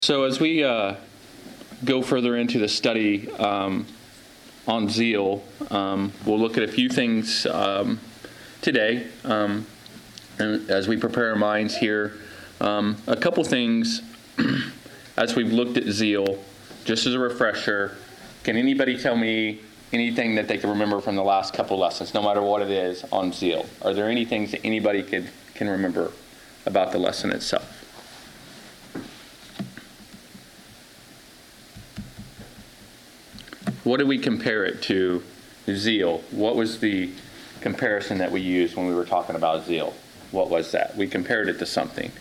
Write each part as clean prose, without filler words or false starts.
So as we go further into the study on zeal, we'll look at a few things today, and as we prepare our minds here. A couple things as we've looked at zeal, just as a refresher. Can anybody tell me anything that they can remember from the last couple lessons, no matter what it is, on zeal? Are there any things that anybody can remember about the lesson itself? What did we compare it to? Zeal. What was the comparison that we used when we were talking about zeal? What was that? We compared it to something.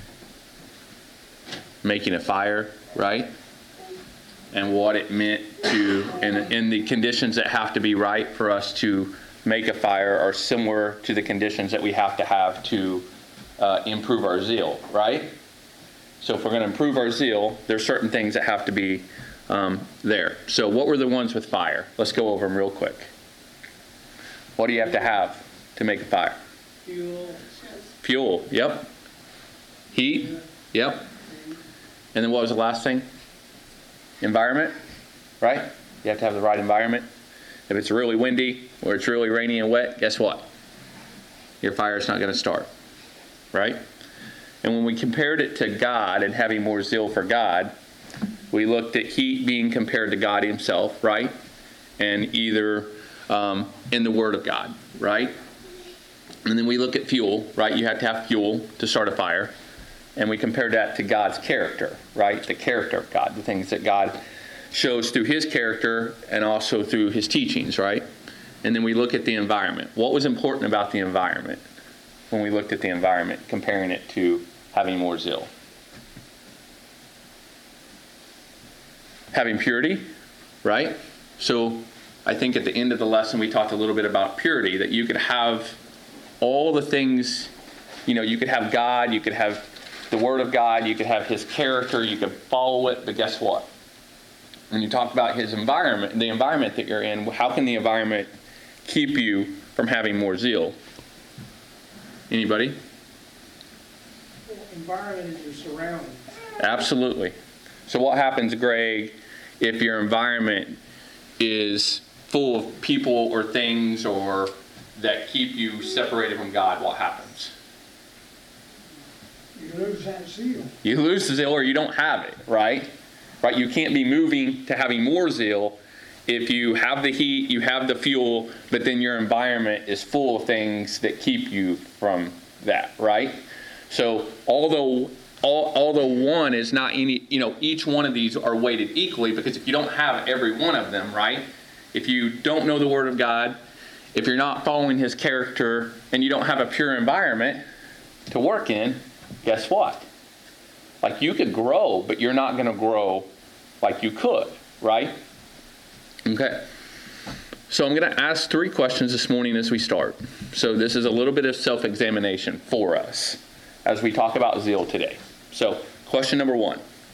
Making a fire, right? And what it meant to, and the conditions that have to be right for us to make a fire are similar to the conditions that we have to improve our zeal, right? So if we're going to improve our zeal, there's certain things that have to be there. So what were the ones with fire? Let's go over them real quick. What do you have to make a fire? Fuel, yep. Heat, yep. And then what was the last thing? Environment, right? You have to have the right environment. If it's really windy or it's really rainy and wet, guess what? Your fire's not going to start, right? And when we compared it to God and having more zeal for God, we looked at heat being compared to God himself, right? And either in the Word of God, right? And then we look at fuel, right? You have to have fuel to start a fire. And we compared that to God's character, right? The character of God, the things that God shows through his character and also through his teachings, right? And then we look at the environment. What was important about the environment when we looked at the environment, comparing it to having more zeal? Having purity, right? So I think at the end of the lesson we talked a little bit about purity, that you could have all the things, you could have God, you could have the Word of God, you could have his character, you could follow it, but guess what? When you talk about his environment, the environment that you're in, how can the environment keep you from having more zeal? Anybody? Well, environment is your surroundings. Absolutely. So what happens, Greg, if your environment is full of people or things or that keep you separated from God? What happens? You lose that zeal. You lose the zeal, or you don't have it, right? Right? You can't be moving to having more zeal if you have the heat, you have the fuel, but then your environment is full of things that keep you from that, right? So although one is not any, each one of these are weighted equally, because if you don't have every one of them, right? If you don't know the Word of God, if you're not following his character, and you don't have a pure environment to work in, guess what? Like, you could grow, but you're not going to grow like you could, right? Okay. So I'm going to ask 3 questions this morning as we start. So this is a little bit of self-examination for us as we talk about zeal today. So question number 1.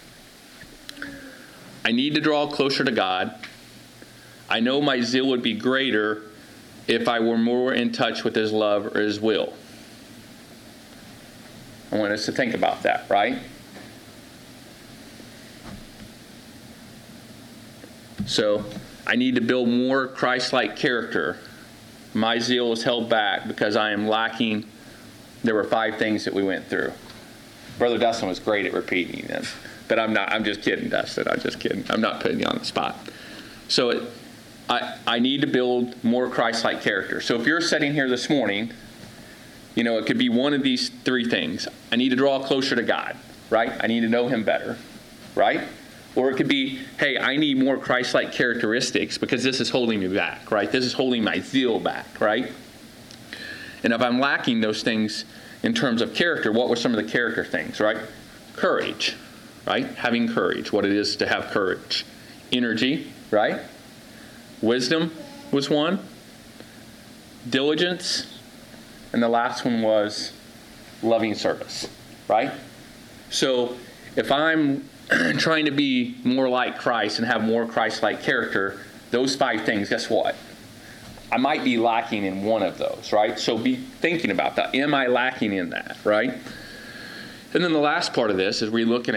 I need to draw closer to God. I know my zeal would be greater if I were more in touch with his love or his will. I want us to think about that, right? So, I need to build more Christ-like character. My zeal is held back because I am lacking. There were 5 things that we went through. Brother Dustin was great at repeating them. But I'm not. I'm just kidding, Dustin. I'm just kidding. I'm not putting you on the spot. So, I need to build more Christ-like character. So if you're sitting here this morning, it could be one of these 3 things. I need to draw closer to God, right? I need to know him better, right? Or it could be, hey, I need more Christ-like characteristics because this is holding me back, right? This is holding my zeal back, right? And if I'm lacking those things in terms of character, what were some of the character things, right? Courage, right? Having courage, what it is to have courage. Energy, right? Wisdom was one. Diligence. And the last one was loving service, right? So if I'm trying to be more like Christ and have more Christ-like character, those 5 things, guess what? I might be lacking in one of those, right? So be thinking about that. Am I lacking in that, right? And then the last part of this is we're looking at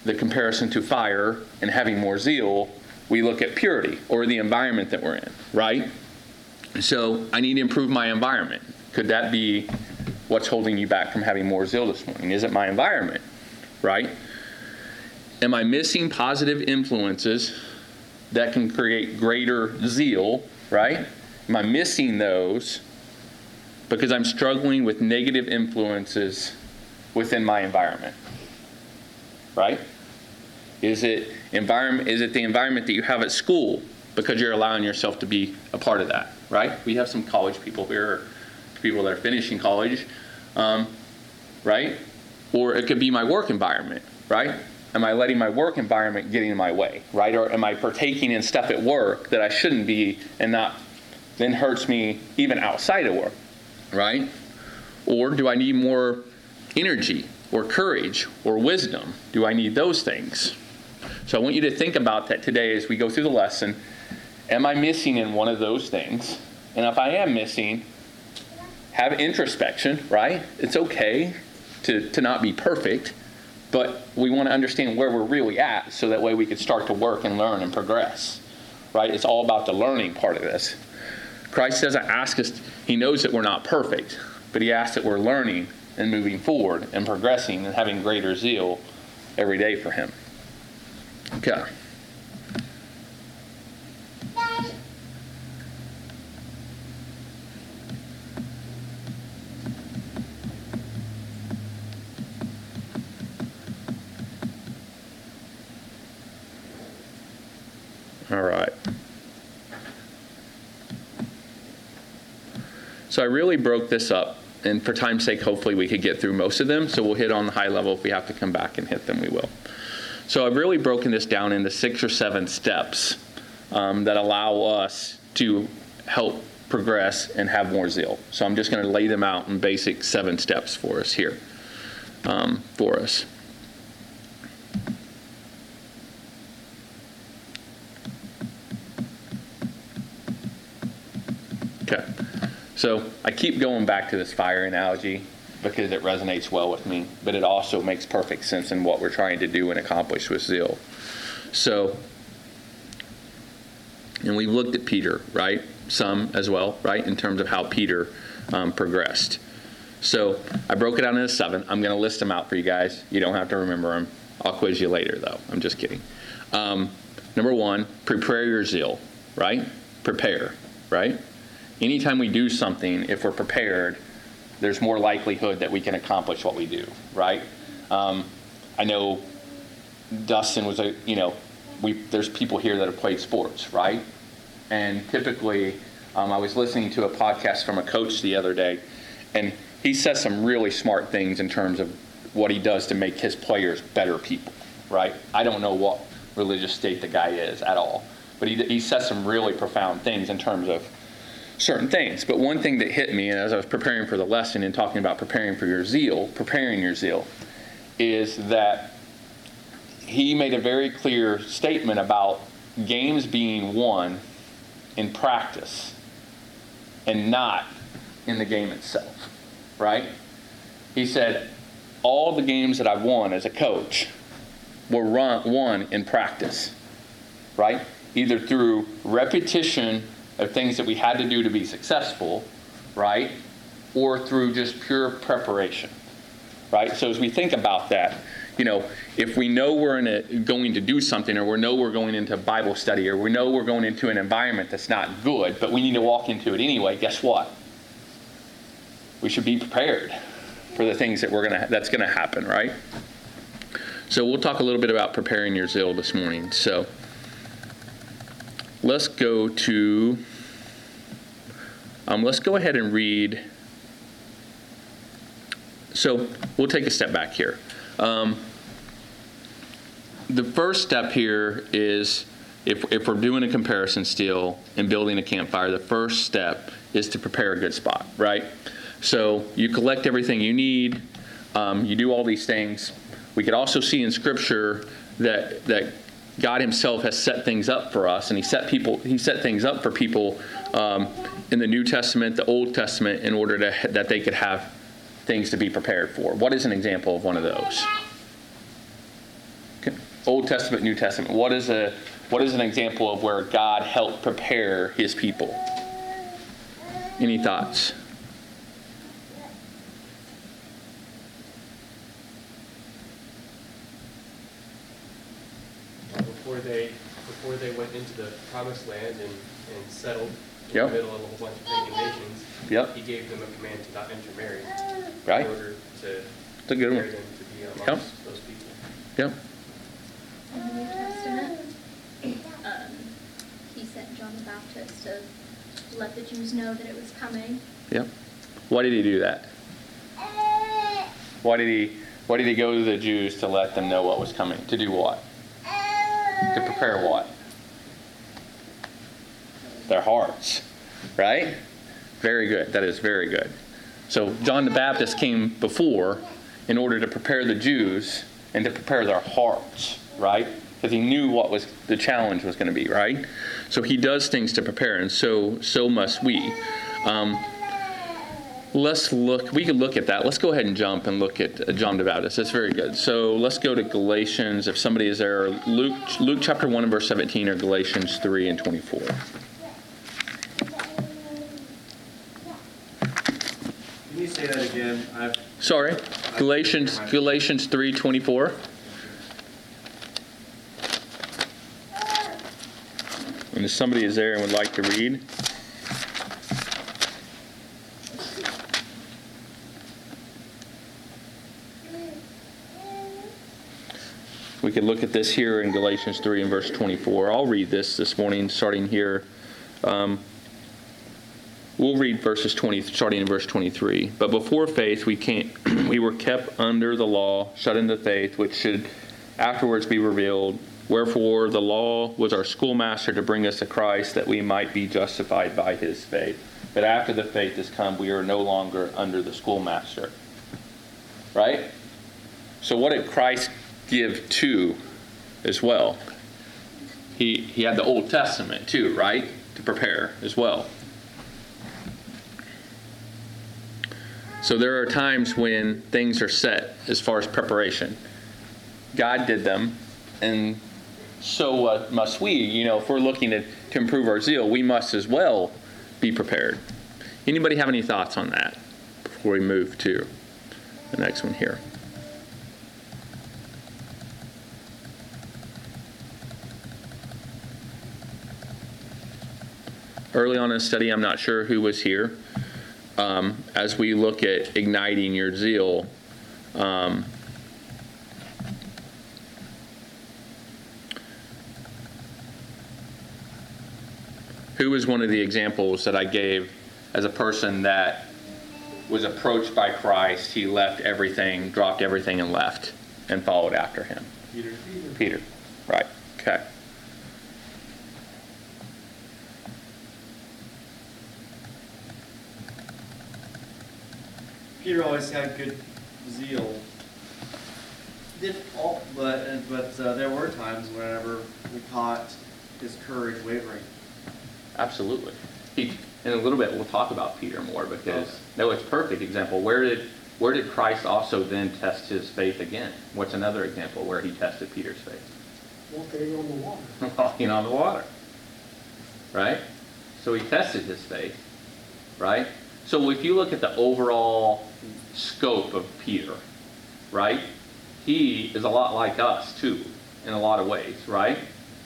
the comparison to fire and having more zeal, we look at purity or the environment that we're in, right? So I need to improve my environment. Could that be what's holding you back from having more zeal this morning? Is it my environment, right? Am I missing positive influences that can create greater zeal, right? Am I missing those because I'm struggling with negative influences within my environment, right? Is it the environment that you have at school because you're allowing yourself to be a part of that, right? We have some college people here, people that are finishing college, right? Or it could be my work environment, right? Am I letting my work environment get in my way, right? Or am I partaking in stuff at work that I shouldn't be and not then hurts me even outside of work, right? Or do I need more energy or courage or wisdom? Do I need those things? So I want you to think about that today as we go through the lesson. Am I missing in one of those things? And if I am missing, have introspection, right? It's okay to not be perfect, but we want to understand where we're really at so that way we can start to work and learn and progress, right? It's all about the learning part of this. Christ doesn't ask us, he knows that we're not perfect, but he asks that we're learning and moving forward and progressing and having greater zeal every day for him. Okay. All right. So I really broke this up, and for time's sake, hopefully we could get through most of them. So we'll hit on the high level. If we have to come back and hit them, we will. So I've really broken this down into 6 or 7 steps that allow us to help progress and have more zeal. So I'm just going to lay them out in basic 7 steps for us here. For us. Okay. So I keep going back to this fire analogy because it resonates well with me, but it also makes perfect sense in what we're trying to do and accomplish with zeal. So, and we've looked at Peter, right? Some as well, right? In terms of how Peter progressed. So I broke it down into 7. I'm going to list them out for you guys. You don't have to remember them. I'll quiz you later, though. I'm just kidding. Number 1, prepare your zeal, right? Prepare, right? Anytime we do something, if we're prepared, there's more likelihood that we can accomplish what we do, right? I know Dustin was there's people here that have played sports, right? And typically, I was listening to a podcast from a coach the other day, and he says some really smart things in terms of what he does to make his players better people, right? I don't know what religious state the guy is at all, but he says some really profound things in terms of certain things. But one thing that hit me, and as I was preparing for the lesson and talking about preparing your zeal, is that he made a very clear statement about games being won in practice and not in the game itself, right? He said, all the games that I've won as a coach were won in practice, right? Either through repetition of things that we had to do to be successful, right? Or through just pure preparation, right? So as we think about that, if we know we're going to do something, or we know we're going into Bible study, or we know we're going into an environment that's not good, but we need to walk into it anyway, guess what? We should be prepared for the things that's going to happen, right? So we'll talk a little bit about preparing your zeal this morning. So let's go ahead and read. So we'll take a step back here. The first step here is, if we're doing a comparison still and building a campfire, the first step is to prepare a good spot, right? So you collect everything you need. You do all these things. We could also see in Scripture that God himself has set things up for us, and he set things up for people in the New Testament, the Old Testament, in order that they could have things to be prepared for. What is an example of one of those? Okay. Old Testament, New Testament. What is an example of where God helped prepare his people? Any thoughts? Before they went into the promised land and settled in Yep. the middle of a whole bunch of pagan nations, Yep. he gave them a command to not intermarry Right. in order to It's a good prepare one. them to be amongst those people. Yep. In the New Testament, he sent John the Baptist to let the Jews know that it was coming. Yep. Why did he do that? Why did he go to the Jews to let them know what was coming? To do what? To prepare what? Their hearts. Right? Very good. That is very good. So John the Baptist came before in order to prepare the Jews and to prepare their hearts, right? Because he knew what was the challenge was going to be, right? So he does things to prepare, and so must we. Let's look. We could look at that. Let's go ahead and jump and look at John the Baptist. That's very good. So let's go to Galatians. If somebody is there, Luke chapter 1 and verse 17, or Galatians 3 and 24. Can you say that again? Sorry, Galatians 3:24. And if somebody is there and would like to read. We could look at this here in Galatians 3 and verse 24. I'll read this morning, starting here. We'll read verses 20, starting in verse 23. But before faith, we were kept under the law, shut into faith, which should afterwards be revealed. Wherefore the law was our schoolmaster to bring us to Christ, that we might be justified by his faith. But after the faith has come, we are no longer under the schoolmaster. Right? So what did Christ give to as well? He had the Old Testament too, right? To prepare as well. So there are times when things are set as far as preparation. God did them, and so must we. If we're looking to improve our zeal, we must as well be prepared. Anybody have any thoughts on that before we move to the next one here? Early on in the study, I'm not sure who was here. As we look at igniting your zeal, who was one of the examples that I gave as a person that was approached by Christ? He left everything, dropped everything, and left and followed after him. Peter. Right. Okay. Peter always had good zeal. But there were times whenever we caught his courage wavering. Absolutely. In a little bit, we'll talk about Peter more because no, it's a perfect example. Where did Christ also then test his faith again? What's another example where he tested Peter's faith? Walking on the water. Walking on the water. Right? So he tested his faith. Right? So if you look at the overall scope of Peter, right? He is a lot like us too, in a lot of ways, right?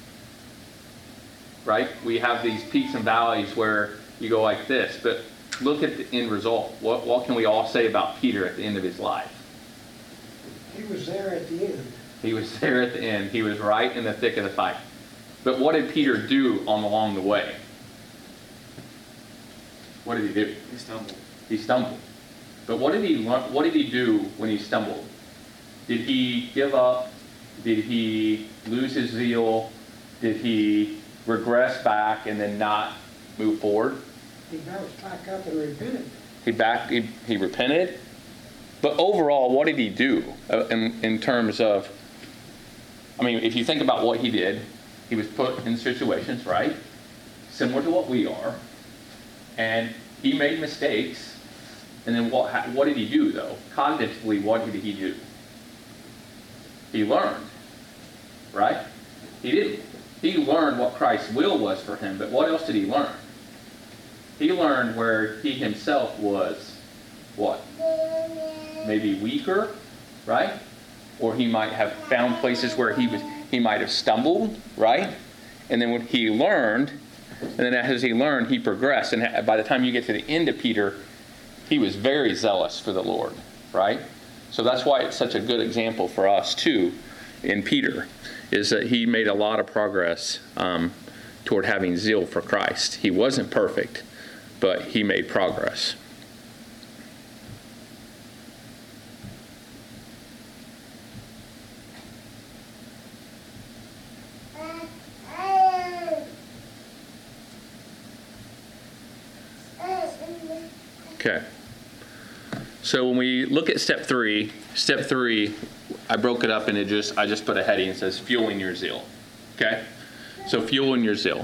Right? We have these peaks and valleys where you go like this, but look at the end result. What can we all say about Peter at the end of his life? He was there at the end. He was there at the end. He was right in the thick of the fight. But what did Peter do along the way? What did he do? He stumbled. He stumbled. But what did he do when he stumbled? Did he give up? Did he lose his zeal? Did he regress back and then not move forward? He bounced back up and repented. He repented. But overall, what did he do in terms of, if you think about what he did, he was put in situations, right? Similar to what we are. And he made mistakes. And then what did he do, though? Cognitively, what did he do? He learned. right? He didn't. He learned what Christ's will was for him, but what else did he learn? He learned where he himself was, what? Maybe weaker, right? Or he might have found places where he might have stumbled, right? And then when he learned, and then as he learned, he progressed. And by the time you get to the end of Peter, he was very zealous for the Lord, right? So that's why it's such a good example for us, too, in Peter, is that he made a lot of progress toward having zeal for Christ. He wasn't perfect, but he made progress. Okay. So when we look at step three, I broke it up and I just put a heading that says fueling your zeal. Okay? So fueling your zeal.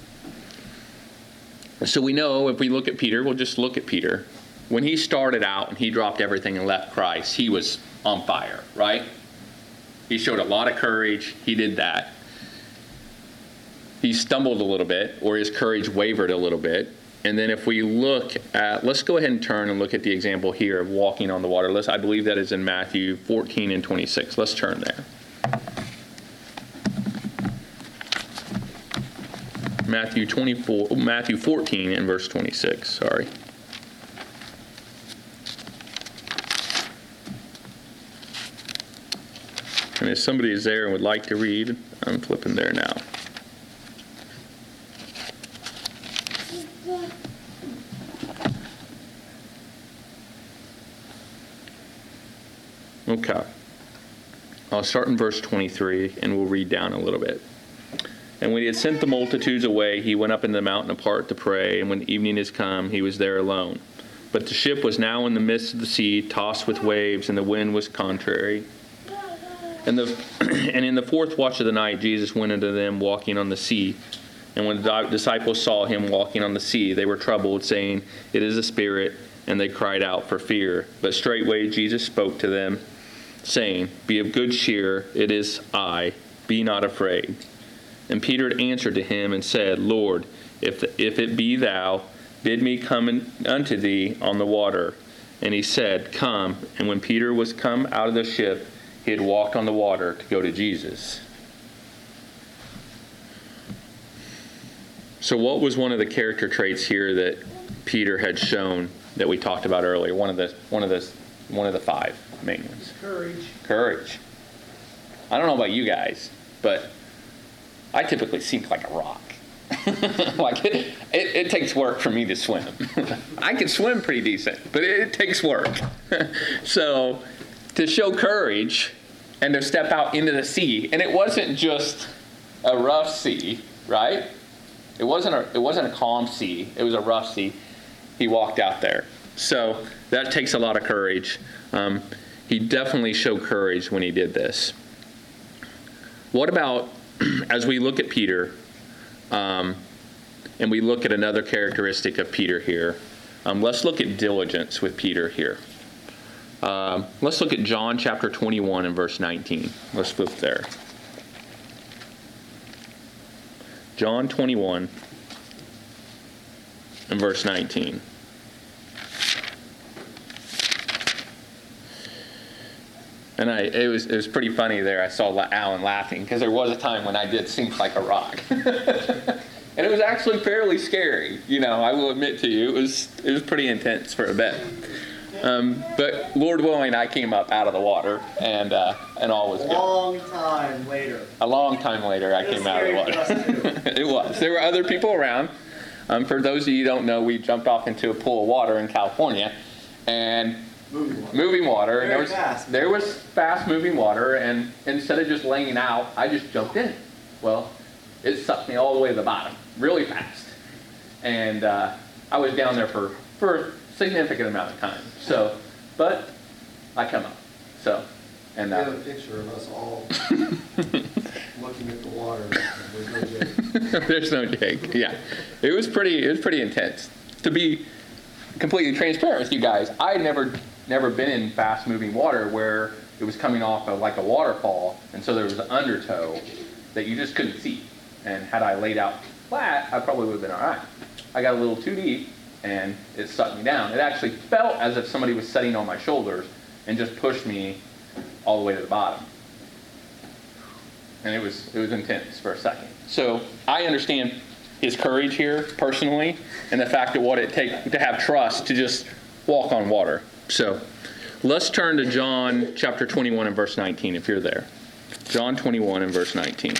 So we know if we look at Peter, we'll just look at Peter. When he started out and he dropped everything and left Christ, he was on fire, right? He showed a lot of courage. He did that. He stumbled a little bit, or his courage wavered a little bit. And then if we look at, let's go ahead and turn and look at the example here of walking on the water. I believe that is in Matthew 14 and 26. Let's turn there. Matthew 14 and verse 26, sorry. And if somebody is there and would like to read, I'm flipping there now. Okay. I'll start in verse 23 and we'll read down a little bit. And when he had sent the multitudes away, he went up into the mountain apart to pray, and when evening is come, he was there alone. But the ship was now in the midst of the sea, tossed with waves, and the wind was contrary. And in the fourth watch of the night, Jesus went unto them walking on the sea. And when the disciples saw him walking on the sea, they were troubled, saying, It is a spirit, and they cried out for fear. But straightway Jesus spoke to them, saying, Be of good cheer, it is I, be not afraid. And Peter answered to him and said, Lord, if it be thou, bid me come unto thee on the water. And he said, Come. And when Peter was come out of the ship, he had walked on the water to go to Jesus. So what was one of the character traits here that Peter had shown that we talked about earlier? One of the five main ones. Courage. I don't know about you guys, but I typically sink like a rock. Like it takes work for me to swim. I can swim pretty decent, but it takes work. So to show courage and to step out into the sea, and it wasn't just a rough sea, right? It wasn't a calm sea. It was a rough sea. He walked out there. So that takes a lot of courage. He definitely showed courage when he did this. What about, as we look at Peter, and we look at another characteristic of Peter here, let's look at diligence with Peter here. Let's look at John chapter 21 and verse 19. Let's flip there. John 21 and verse 19. And it was pretty funny there. I saw Alan laughing because there was a time when I did sink like a rock. And it was actually fairly scary. I will admit to you, it was pretty intense for a bit. But Lord willing, I came up out of the water and all was good. A long time later, I came out of the water. It was. There were other people around. For those of you who don't know, we jumped off into a pool of water in California, and moving water. And there was fast moving water, and instead of just laying out, I just jumped in. Well, it sucked me all the way to the bottom, really fast. And I was down there for a significant amount of time. So, but I come up. So, and we have a picture of us all looking at the water. There's no Jake. There's no Jake. Yeah, it was pretty intense. To be completely transparent with you guys, I had never been in fast moving water where it was coming off of like a waterfall, and so there was an undertow that you just couldn't see. And had I laid out flat, I probably would have been all right. I got a little too deep, and it sucked me down. It actually felt as if somebody was sitting on my shoulders and just pushed me all the way to the bottom. And it was intense for a second. So I understand his courage here personally, and the fact that what it takes to have trust to just walk on water. So let's turn to John chapter 21 and verse 19 if you're there. John 21 and verse 19.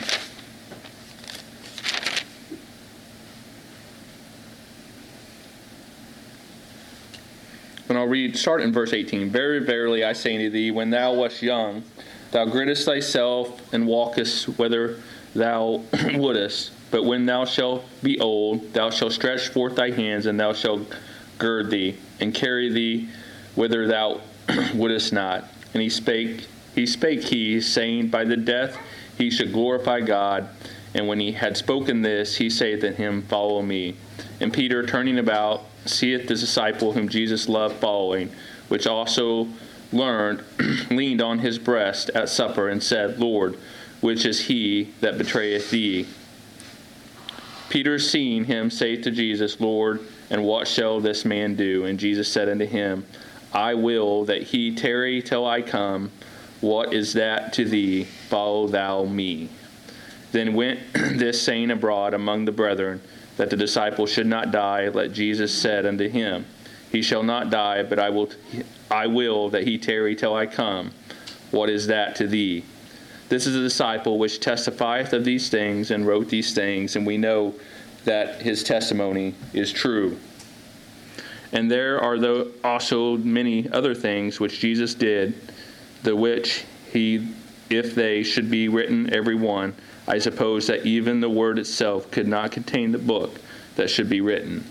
And I'll read, start in verse 18. Very verily I say unto thee, when thou wast young, thou girdest thyself and walkest whither thou wouldest. But when thou shalt be old, thou shalt stretch forth thy hands, and thou shalt gird thee, and carry thee whither thou wouldest not. And he spake, saying, by the death he should glorify God. And when he had spoken this, he saith unto him, follow me. And Peter, turning about, seeth the disciple whom Jesus loved following, which also leaned on his breast at supper, and said, Lord, which is he that betrayeth thee? Peter, seeing him, saith to Jesus, Lord, and what shall this man do? And Jesus said unto him, I will that he tarry till I come. What is that to thee? Follow thou me. Then went this saying abroad among the brethren, that the disciple should not die. Let Jesus said unto him, he shall not die, but I will that he tarry till I come. What is that to thee? This is a disciple which testifieth of these things and wrote these things, and we know that his testimony is true. And there are also many other things which Jesus did, the which he, if they should be written every one, I suppose that even the word itself could not contain the book that should be written.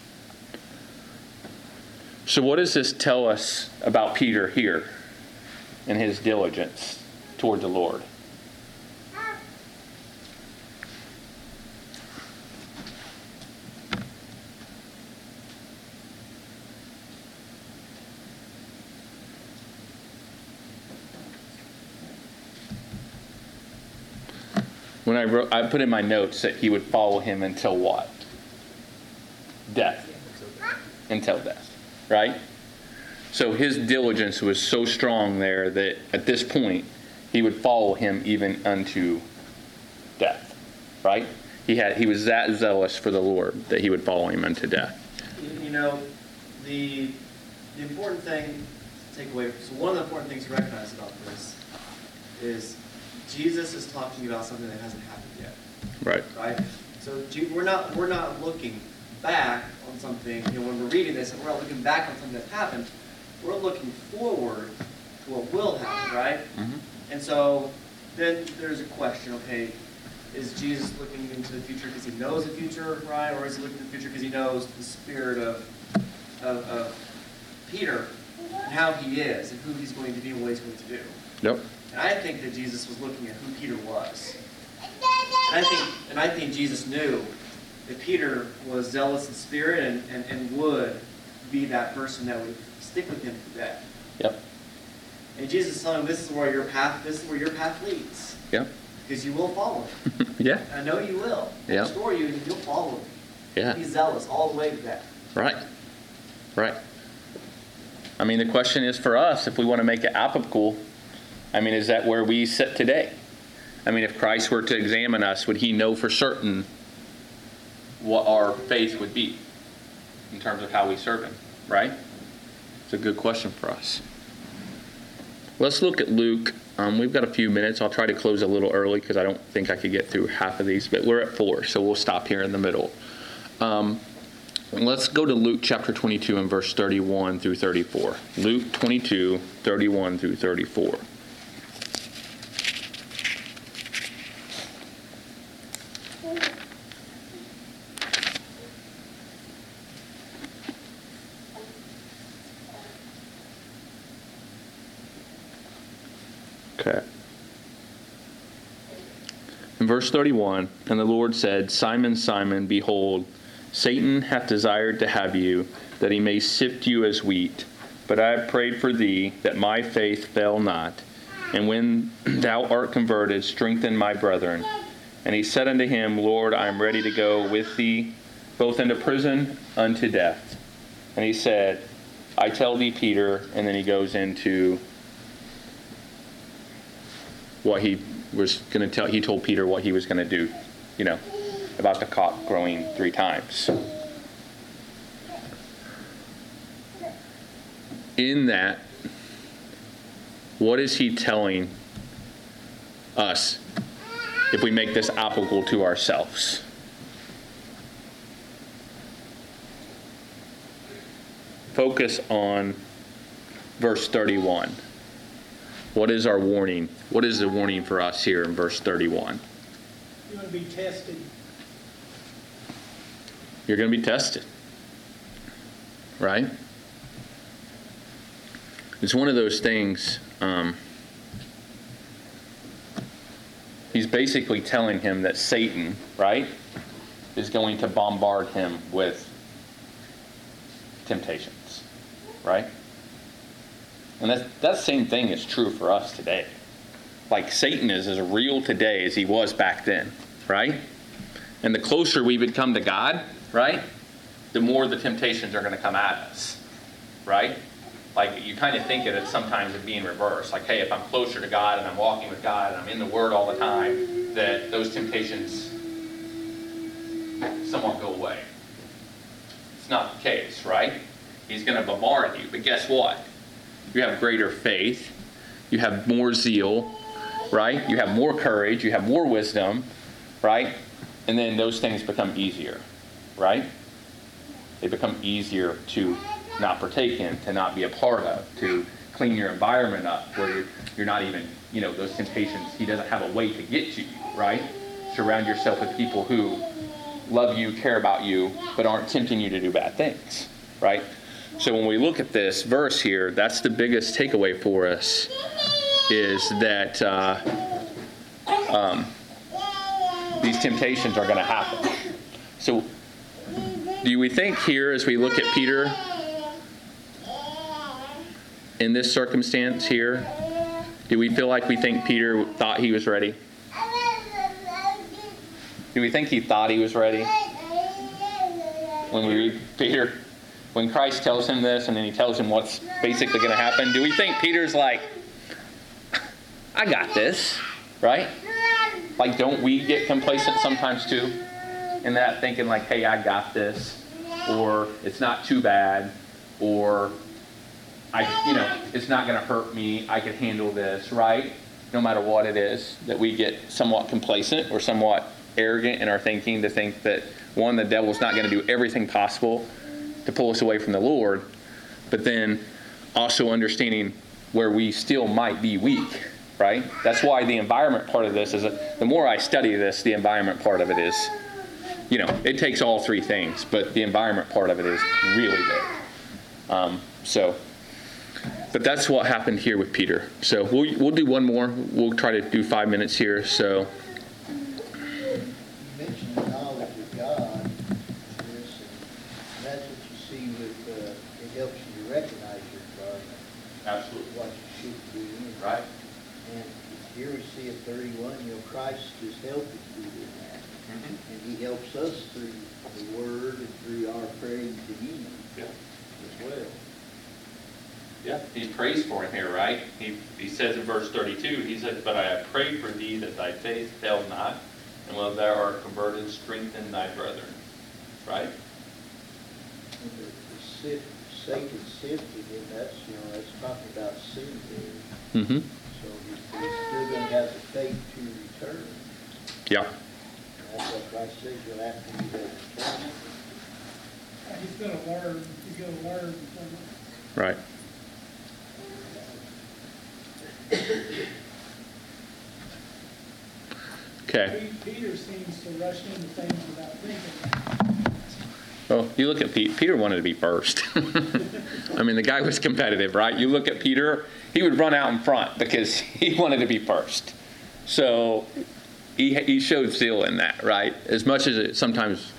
So what does this tell us about Peter here and his diligence toward the Lord? When I put in my notes that he would follow him until what? Death. Until death, right? So his diligence was so strong there that at this point he would follow him even unto death, right? He was that zealous for the Lord that he would follow him unto death. You know, the important thing to take away, so one of the important things to recognize about this is Jesus is talking about something that hasn't happened yet. Right. Right? So we're not looking back on something, when we're reading this, and we're not looking back on something that's happened. We're looking forward to what will happen, right? Mm-hmm. And so then there's a question, okay, is Jesus looking into the future because he knows the future, right? Or is he looking into the future because he knows the spirit of Peter and how he is and who he's going to be and what he's going to do? Yep. And I think that Jesus was looking at who Peter was. And I think Jesus knew that Peter was zealous in spirit and would be that person that would stick with him to death. Yep. And Jesus is telling him, this is where your path leads. Yep. Because you will follow him. Yeah. I know you will. Yeah. I'll restore you and you'll follow him. Yeah. Be zealous all the way to death. Right. Right. I mean, the question is for us, if we want to make it applicable, I mean, is that where we sit today? I mean, if Christ were to examine us, would he know for certain what our faith would be in terms of how we serve him? Right? It's a good question for us. Let's look at Luke. We've got a few minutes. I'll try to close a little early because I don't think I could get through half of these, but we're at 4, so we'll stop here in the middle. Let's go to Luke chapter 22 and verse 31 through 34. Luke 22, 31 through 34. Okay. In verse 31, and the Lord said, Simon, Simon, behold, Satan hath desired to have you, that he may sift you as wheat. But I have prayed for thee, that my faith fail not. And when thou art converted, strengthen my brethren. And he said unto him, Lord, I am ready to go with thee, both into prison unto death. And he said, I tell thee, Peter, and then he goes into what he was going to tell. He told Peter what he was going to do, about the cock crowing 3 times. In that, what is he telling us if we make this applicable to ourselves? Focus on verse 31. What is our warning? What is the warning for us here in verse 31? You're going to be tested. You're going to be tested. Right? It's one of those things. He's basically telling him that Satan, right, is going to bombard him with temptations. Right? And that same thing is true for us today. Like Satan is as real today as he was back then. Right? And the closer we become to God, right, the more the temptations are going to come at us. Right? Like you kind of think of it sometimes as being reversed. Like, hey, if I'm closer to God and I'm walking with God and I'm in the Word all the time, that those temptations somewhat go away. It's not the case, right? He's going to bombard you. But guess what? You have greater faith. You have more zeal, right? You have more courage. You have more wisdom, right? And then those things become easier, right? They become easier to not partake in, to not be a part of, to clean your environment up where you're not even, those temptations, he doesn't have a way to get to you, right? Surround yourself with people who love you, care about you, but aren't tempting you to do bad things, right? So when we look at this verse here, that's the biggest takeaway for us, is that these temptations are going to happen. So do we think here, as we look at Peter, in this circumstance here, do we feel like we think Peter thought he was ready? Do we think he thought he was ready? When we read Peter, when Christ tells him this and then he tells him what's basically going to happen, do we think Peter's like, I got this, right? Like, don't we get complacent sometimes too? In that thinking like, hey, I got this, or it's not too bad, or it's not going to hurt me. I can handle this, right? No matter what it is, that we get somewhat complacent or somewhat arrogant in our thinking to think that, one, the devil's not going to do everything possible to pull us away from the Lord, but then also understanding where we still might be weak, right? That's why the environment part of this is, the more I study this, the environment part of it is, it takes all 3 things, but the environment part of it is really big. But that's what happened here with Peter. So we'll do one more. We'll try to do 5 minutes here. So You mentioned the knowledge of God, and that's what you see with, it helps you to recognize your environment, absolutely what you should be in. right. And here we see at 31, Christ is helping you in that. And he helps us through the Word and through our praying to him as well. Yeah, he prays for him here, right? He says in verse 32, he said, but I have prayed for thee that thy faith fail not, and when thou art converted, strengthen thy brethren. Right? Satan sifted him, that's talking about sin there. Mm-hmm. So he's still going to have the faith to return. Yeah. That's what Christ says, you'll have to do that. He's going to learn. He's going to learn. Right. Okay. Peter seems to rush into things without thinking. Well, you look at Peter wanted to be first. I mean, the guy was competitive, right? You look at Peter, he would run out in front because he wanted to be first. So he showed zeal in that, right? As much as it sometimes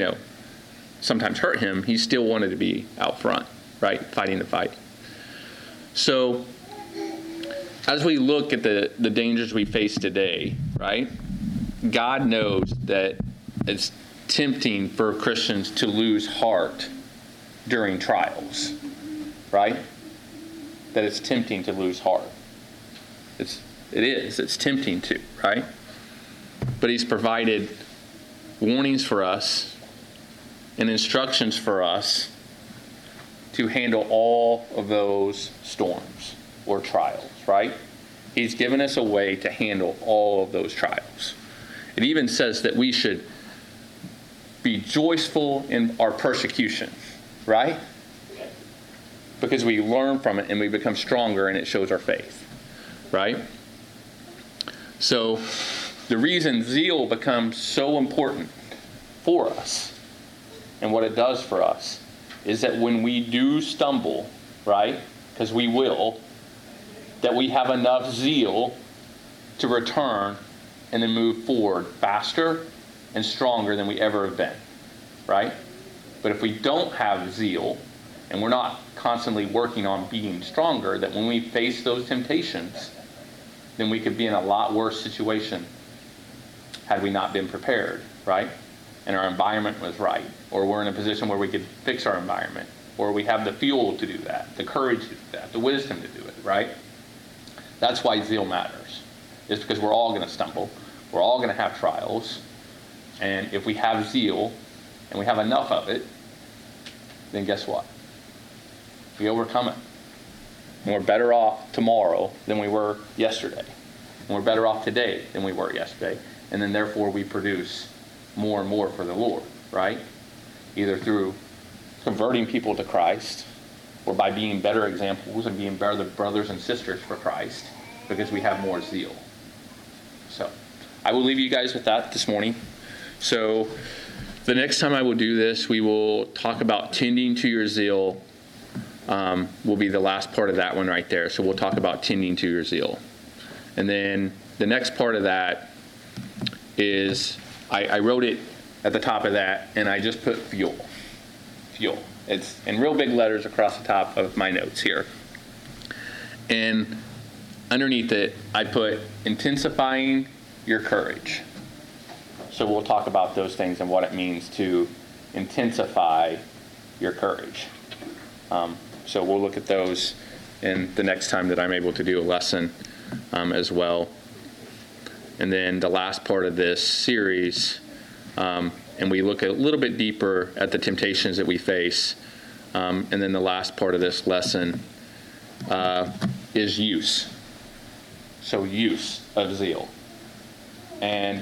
hurt him, he still wanted to be out front, right? Fighting the fight. So as we look at the dangers we face today, right? God knows that it's tempting for Christians to lose heart during trials, right? That it's tempting to lose heart. It's tempting to, right? But He's provided warnings for us and instructions for us to handle all of those storms or trials, right? He's given us a way to handle all of those trials. It even says that we should be joyful in our persecution, right? Because we learn from it and we become stronger and it shows our faith, right? So the reason zeal becomes so important for us and what it does for us is that when we do stumble, right, because we will, that we have enough zeal to return and then move forward faster and stronger than we ever have been, right? But if we don't have zeal and we're not constantly working on being stronger, that when we face those temptations, then we could be in a lot worse situation had we not been prepared, right? And our environment was right, or we're in a position where we could fix our environment, or we have the fuel to do that, the courage to do that, the wisdom to do it, right? That's why zeal matters. It's because we're all going to stumble. We're all going to have trials. And if we have zeal, and we have enough of it, then guess what? We overcome it. And we're better off tomorrow than we were yesterday. And we're better off today than we were yesterday. And then therefore we produce more and more for the Lord, right? Either through converting people to Christ, or by being better examples and being better brothers and sisters for Christ, because we have more zeal. So I will leave you guys with that this morning. So the next time I will do this, we will talk about tending to your zeal. Will be the last part of that one right there. So we'll talk about tending to your zeal. And then the next part of that is, I wrote it at the top of that, and I just put fuel. Fuel. It's in real big letters across the top of my notes here. And underneath it, I put intensifying your courage. So we'll talk about those things and what it means to intensify your courage. So we'll look at those in the next time that I'm able to do a lesson as well. And then the last part of this series, and we look a little bit deeper at the temptations that we face. And then the last part of this lesson is use. So use of zeal. And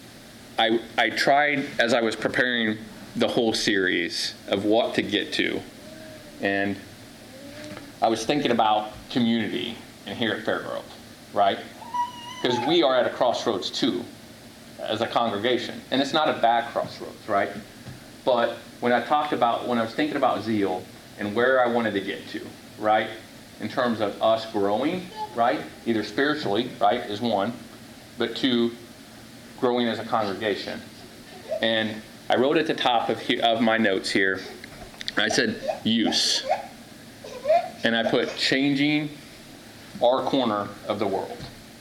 I tried, as I was preparing the whole series, of what to get to. And I was thinking about community and here at Fairgrove, right? Because we are at a crossroads too, as a congregation. And it's not a bad crossroads, right? But when I was thinking about zeal and where I wanted to get to, right? In terms of us growing, right? Either spiritually, right, is one, but two, growing as a congregation. And I wrote at the top of my notes here, I said, use. And I put changing our corner of the world.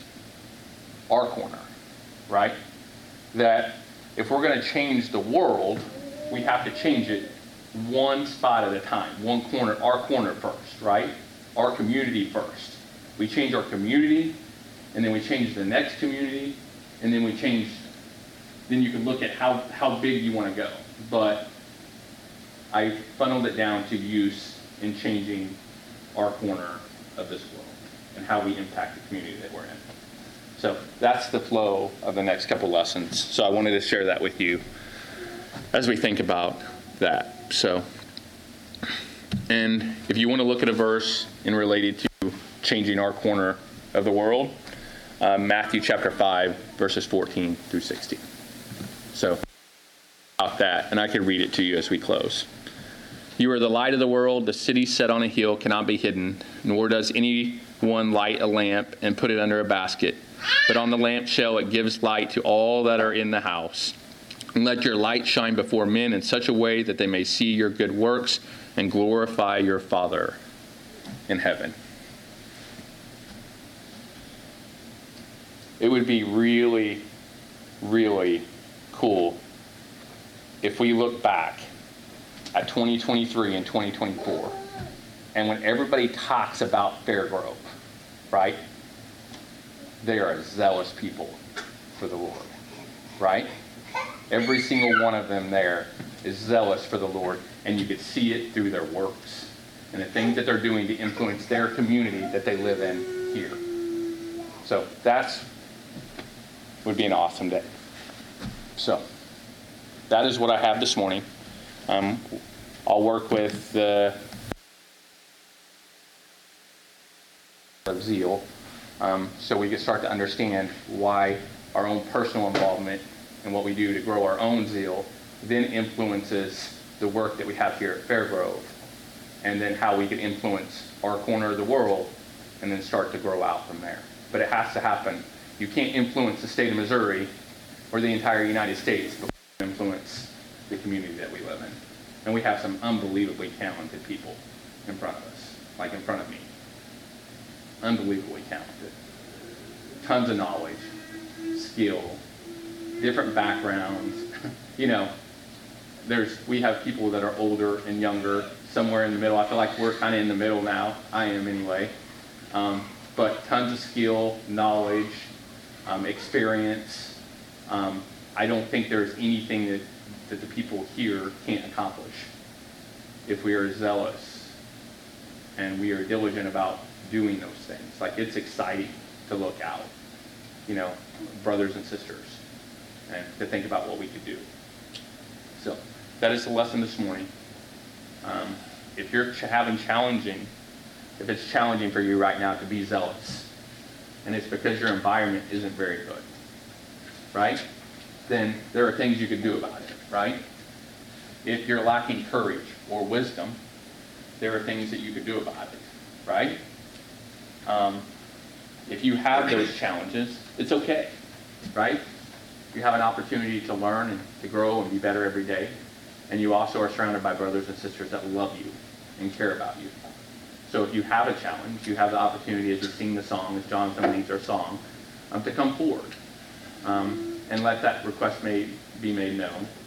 Our corner, right? That if we're going to change the world, we have to change it one spot at a time, one corner, our corner first, right? Our community first. We change our community, and then we change the next community, and then then you can look at how big you want to go. But I funneled it down to use in changing our corner of this world and how we impact the community that we're in. So that's the flow of the next couple lessons. So I wanted to share that with you as we think about that. So, and if you want to look at a verse in related to changing our corner of the world, Matthew chapter 5, verses 14 through 16. So about that, and I could read it to you as we close. You are the light of the world. The city set on a hill cannot be hidden, nor does anyone light a lamp and put it under a basket, but on the lampshell it gives light to all that are in the house. And let your light shine before men in such a way that they may see your good works and glorify your Father in heaven. it would be really, really cool if we look back at 2023 and 2024, and when everybody talks about Fairgrove, right? They are a zealous people for the Lord, right? Every single one of them there is zealous for the Lord, and you could see it through their works and the things that they're doing to influence their community that they live in here. So would be an awesome day. So that is what I have this morning. I'll work with the of zeal, so we can start to understand why our own personal involvement and what we do to grow our own zeal then influences the work that we have here at Fairgrove, and then how we can influence our corner of the world and then start to grow out from there. But it has to happen. You can't influence the state of Missouri or the entire United States before you influence the community that we live in. And we have some unbelievably talented people in front of us, like in front of me. Unbelievably talented. Tons of knowledge, skill, different backgrounds. You know, we have people that are older and younger, somewhere in the middle. I feel like we're kind of in the middle now. I am anyway. But tons of skill, knowledge, experience. I don't think there's anything that the people here can't accomplish if we are zealous and we are diligent about doing those things. Like, it's exciting to look out, you know, brothers and sisters, and to think about what we could do. So that is the lesson this morning. If you're if it's challenging for you right now to be zealous, and it's because your environment isn't very good, right? Then there are things you can do about it, right? If you're lacking courage or wisdom, there are things that you could do about it, right? If you have those challenges, it's okay, right? You have an opportunity to learn and to grow and be better every day. And you also are surrounded by brothers and sisters that love you and care about you. So if you have a challenge, you have the opportunity, as we sing the song, as Jonathan leads our song, to come forward and let that request be made known.